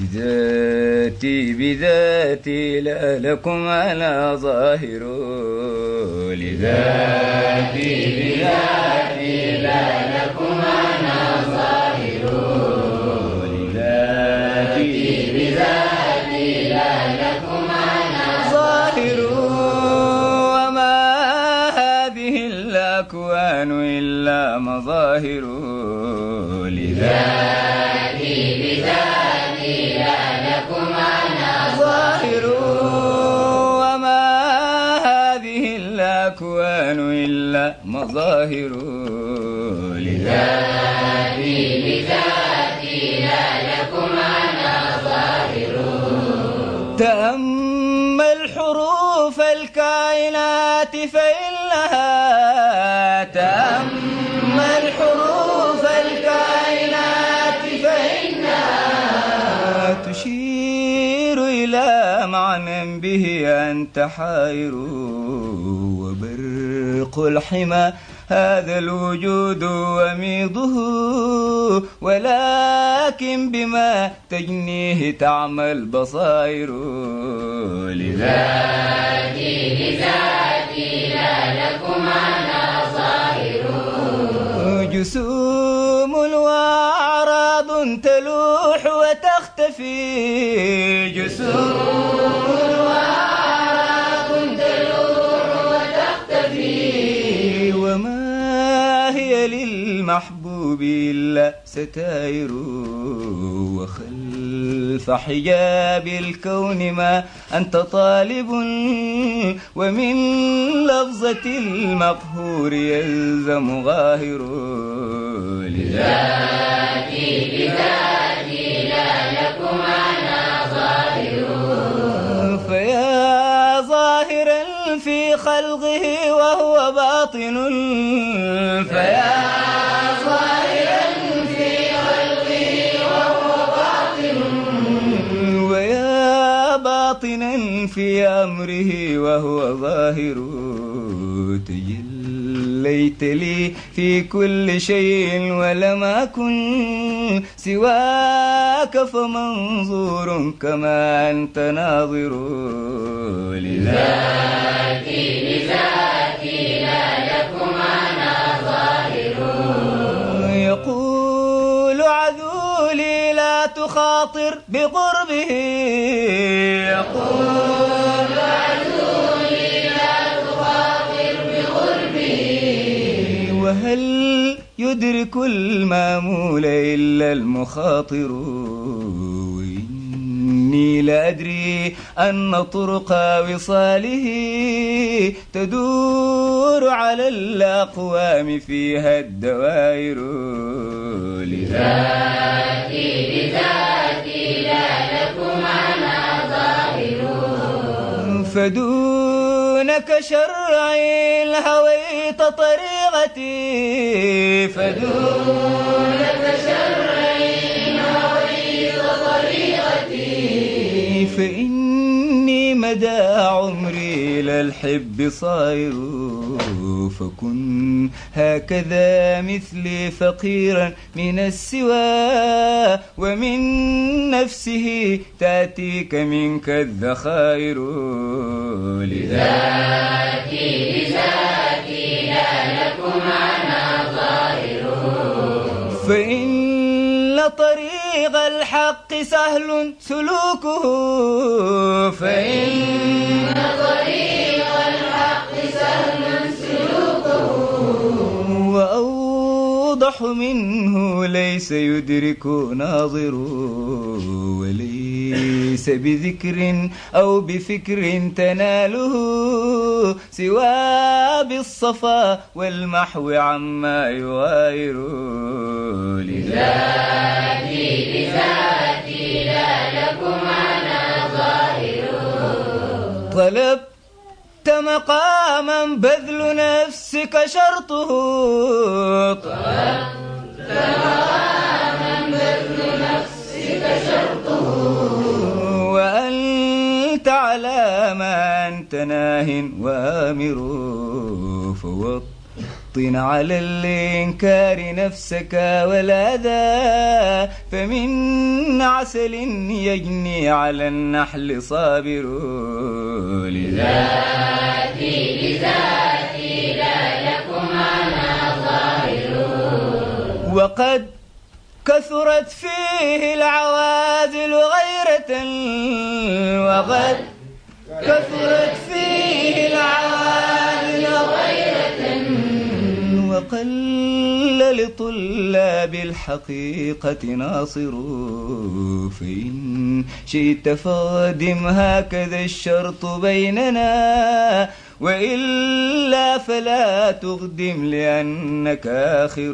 بذاتي لا لكم أنا ظاهر لذاتي لا لكم أنا ظاهر لذاتي لا لكم أنا ظاهر وما هذه الأكوان إلا مظاهر لذاتي لا لكم أنا ظاهر وما هذه الأكوان إلا مظاهر لذاتي لا لكم أنا ظاهر تأمل حروف الكائنات فإنها تأمل حروف الكائنات فإنها تشير إلى معنى به أنت حائر وبرق الحمى هذا الوجود وميضه ولكن بما تجنيه تعمى البصائر لذاتي لا لكم أنا ظاهر جسوم وأعراض تلوح وتختفي جسوم وأعراض تلوح وتختفي وما هي للمحبوب إلا ستائر وخلف حجاب الكون ما أنت طالب ومن لفظة المقهور يلزم غاهر لذاتي لا لكم أنا ظاهر فيا ظاهرا في خلقه وهو باطن فيا ظاهرا في خلقه وهو باطن ويا باطنا في أمره وهو ظاهر تجليت لي في كل شيء ولم أكن سواك فمنظور كما أنت ناظر لذاتي لا لكم أنا ظاهر يقول عذولي لا تخاطر بقربه يقول عذولي لا تخاطر بقربه وهل يدرك المامول إلا المخاطر وإني لأدري أن طرق وصاله تدور على الأقوام فيها الدوائر لذاتي لا لكم أنا ظاهر فدونك شرعي الهويت طريقتي فدونك شرعي الهويت طريقتي فإني مدى عمري للحب صائر فكن هكذا مثلي فقيرا من السوى ومن نفسه تأتيك منك الذخائر لذاتي لا لكم أنا ظاهر فإن طريق الحق سهل سلوكه فإن طريق الحق سهل سلوكه وأوضح منه ليس يدرك ناظر وليس بذكر أو بفكر تناله سوى بالصفا والمحو عما يغاير لذاتي لا لكم أنا ظاهر طلبت مقاما بذل نفسك شرطه طلبت مقاما بذل نفسك شرطه وأنت على ما أنت ناه وآمر فوضت فطن على الإنكار نفسك والأذى، فمن عسل يجني على النحل صابر. لذاتي لا لكم أنا ظاهر. وقد كثرت فيه العوازل غيرة، وقد كثرت فيه العوازل غيرة، وقل لطلاب الحقيقة ناصر. فإن شئت فاقدم هكذا الشرط بيننا، وإلا فلا تقدم لأنك آخر.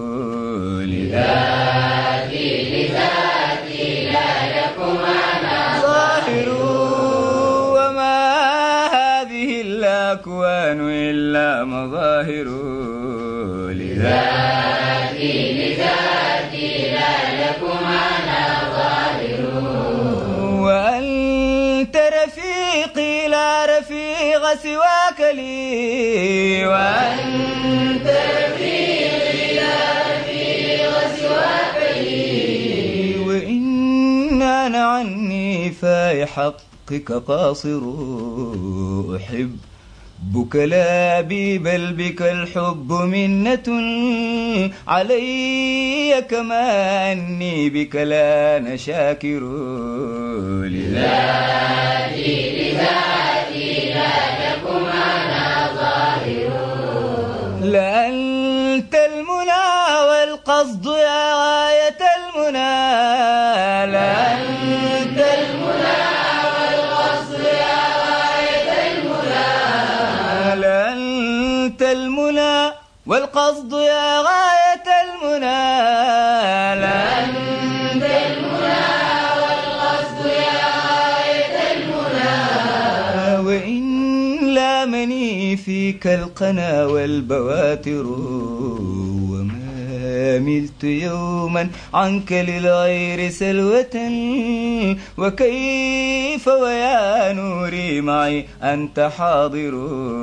لذاتي لا لكم أنا ظاهر، وما هذه الأكوان إلا مظاهر. لذاتي لا لكم أنا ظاهر. وأنت رفيقي لا رفيق سواك لي، وأنت رفيقي لا رفيق سواك لي. وإن أنا عني فاي حقك قاصر، أحبك لا بي بل بك الحب منة علي، كما أني بك لا نشاكر. لذاتي لا لكم أنا ظاهر. لأنت المنى والقصد يا غاية المنى، لأنت المنى والقصد يا غاية المنى، لأنت المنى والقصد يا غاية المنى، لأنت المنى والقصد يا غاية المنى. وإن لامني فيك القنا والبواتر، وما ملت يوما عنك للغير سلوة، وكيف ويا نوري معي أنت حاضر.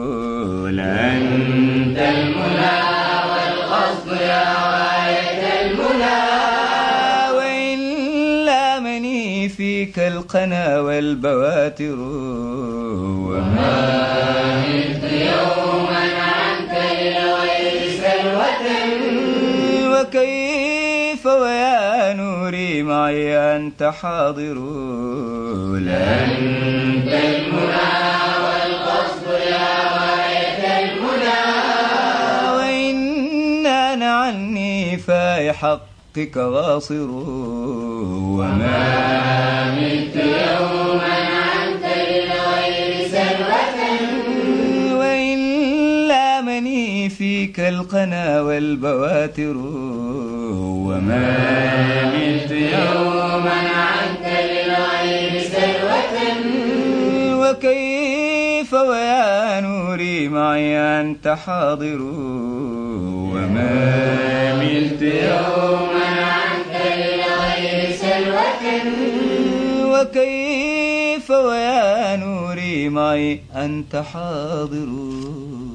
لأنت المنى والقصد يا غاية المنى، وإن لامني فيك القنا والبواتر، وما ملت يوما عنك للغير سلوة، وكيف ويا نوري معي أنت حاضر. لأنت المنى والقصد يا غاية المنى، وإن أنا عني فاي حقك غاصر. وما ملت يوما عنك للغير سلوة، وإن لامني فيك القنا والبواتر، وما ملت يوما عنك للغير سلوة، وكيف ويا نوري معي أنت حاضر. وما ملت يوما عنك للغير سلوة، وكيف ويا نوري معي أنت حاضر.